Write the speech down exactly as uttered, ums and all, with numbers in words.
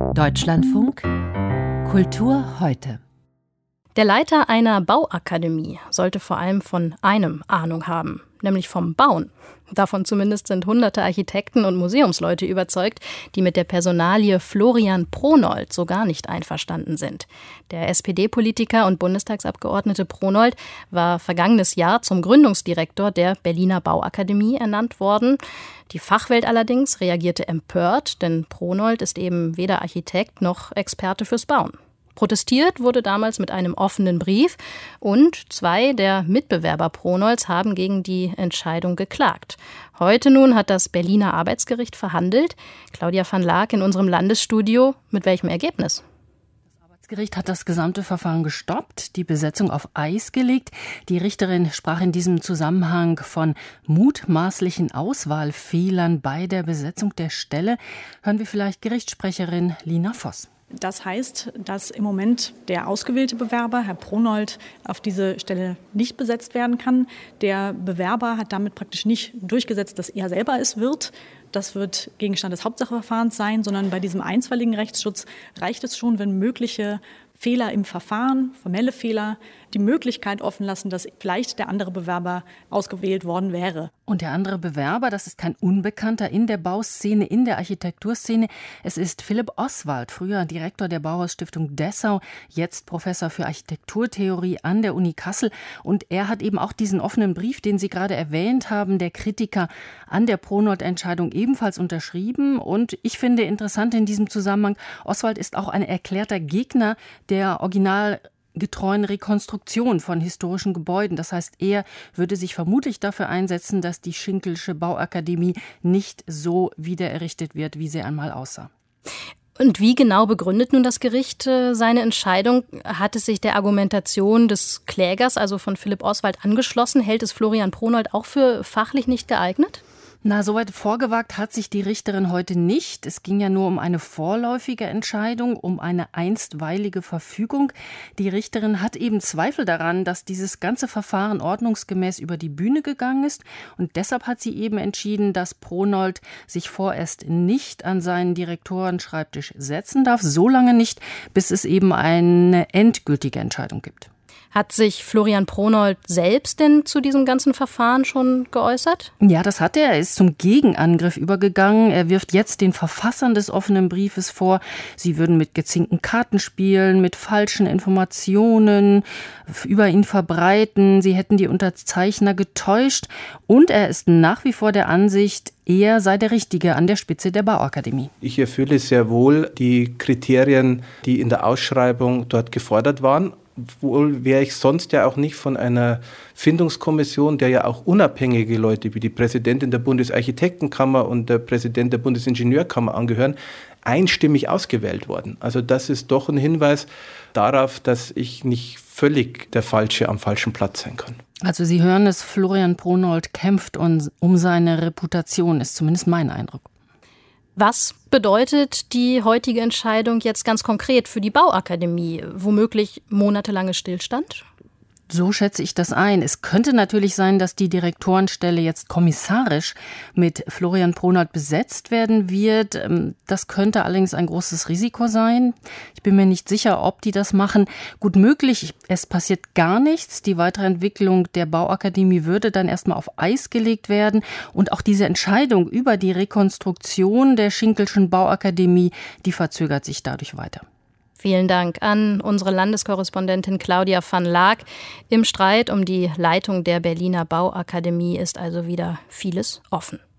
Deutschlandfunk Kultur heute. Der Leiter einer Bauakademie sollte vor allem von einem Ahnung haben, nämlich vom Bauen. Davon zumindest sind hunderte Architekten und Museumsleute überzeugt, die mit der Personalie Florian Pronold so gar nicht einverstanden sind. Der S P D-Politiker und Bundestagsabgeordnete Pronold war vergangenes Jahr zum Gründungsdirektor der Berliner Bauakademie ernannt worden. Die Fachwelt allerdings reagierte empört, denn Pronold ist eben weder Architekt noch Experte fürs Bauen. Protestiert wurde damals mit einem offenen Brief und zwei der Mitbewerber Pronolds haben gegen die Entscheidung geklagt. Heute nun hat das Berliner Arbeitsgericht verhandelt. Claudia van Laak in unserem Landesstudio. Mit welchem Ergebnis? Das Arbeitsgericht hat das gesamte Verfahren gestoppt, die Besetzung auf Eis gelegt. Die Richterin sprach in diesem Zusammenhang von mutmaßlichen Auswahlfehlern bei der Besetzung der Stelle. Hören wir vielleicht Gerichtssprecherin Lina Voss. Das heißt, dass im Moment der ausgewählte Bewerber, Herr Pronold, auf diese Stelle nicht besetzt werden kann. Der Bewerber hat damit praktisch nicht durchgesetzt, dass er selber es wird. Das wird Gegenstand des Hauptsacheverfahrens sein, sondern bei diesem einstweiligen Rechtsschutz reicht es schon, wenn mögliche Fehler im Verfahren, formelle Fehler, die Möglichkeit offen lassen, dass vielleicht der andere Bewerber ausgewählt worden wäre. Und der andere Bewerber, das ist kein Unbekannter in der Bauszene, in der Architekturszene. Es ist Philipp Oswald, früher Direktor der Bauhausstiftung Dessau, jetzt Professor für Architekturtheorie an der Uni Kassel. Und er hat eben auch diesen offenen Brief, den Sie gerade erwähnt haben, der Kritiker an der Pronold-Entscheidung ebenfalls unterschrieben. Und ich finde interessant in diesem Zusammenhang, Oswald ist auch ein erklärter Gegner der originalgetreuen Rekonstruktion von historischen Gebäuden. Das heißt, er würde sich vermutlich dafür einsetzen, dass die Schinkelsche Bauakademie nicht so wiedererrichtet wird, wie sie einmal aussah. Und wie genau begründet nun das Gericht äh, seine Entscheidung? Hat es sich der Argumentation des Klägers, also von Philipp Oswald, angeschlossen? Hält es Florian Pronold auch für fachlich nicht geeignet? Na, soweit vorgewagt hat sich die Richterin heute nicht. Es ging ja nur um eine vorläufige Entscheidung, um eine einstweilige Verfügung. Die Richterin hat eben Zweifel daran, dass dieses ganze Verfahren ordnungsgemäß über die Bühne gegangen ist. Und deshalb hat sie eben entschieden, dass Pronold sich vorerst nicht an seinen Direktorenschreibtisch setzen darf. So lange nicht, bis es eben eine endgültige Entscheidung gibt. Hat sich Florian Pronold selbst denn zu diesem ganzen Verfahren schon geäußert? Ja, das hat er. Er ist zum Gegenangriff übergegangen. Er wirft jetzt den Verfassern des offenen Briefes vor, sie würden mit gezinkten Karten spielen, mit falschen Informationen über ihn verbreiten. Sie hätten die Unterzeichner getäuscht. Und er ist nach wie vor der Ansicht, er sei der Richtige an der Spitze der Bauakademie. Ich erfülle sehr wohl die Kriterien, die in der Ausschreibung dort gefordert waren. Wohl wäre ich sonst ja auch nicht von einer Findungskommission, der ja auch unabhängige Leute wie die Präsidentin der Bundesarchitektenkammer und der Präsident der Bundesingenieurkammer angehören, einstimmig ausgewählt worden. Also das ist doch ein Hinweis darauf, dass ich nicht völlig der Falsche am falschen Platz sein kann. Also Sie hören es, Florian Pronold kämpft um seine Reputation, ist zumindest mein Eindruck. Was bedeutet die heutige Entscheidung jetzt ganz konkret für die Bauakademie? Womöglich monatelange Stillstand? So schätze ich das ein. Es könnte natürlich sein, dass die Direktorenstelle jetzt kommissarisch mit Florian Pronold besetzt werden wird. Das könnte allerdings ein großes Risiko sein. Ich bin mir nicht sicher, ob die das machen. Gut möglich, es passiert gar nichts. Die weitere Entwicklung der Bauakademie würde dann erstmal auf Eis gelegt werden. Und auch diese Entscheidung über die Rekonstruktion der Schinkelschen Bauakademie, die verzögert sich dadurch weiter. Vielen Dank an unsere Landeskorrespondentin Claudia van Laak. Im Streit um die Leitung der Berliner Bauakademie ist also wieder vieles offen.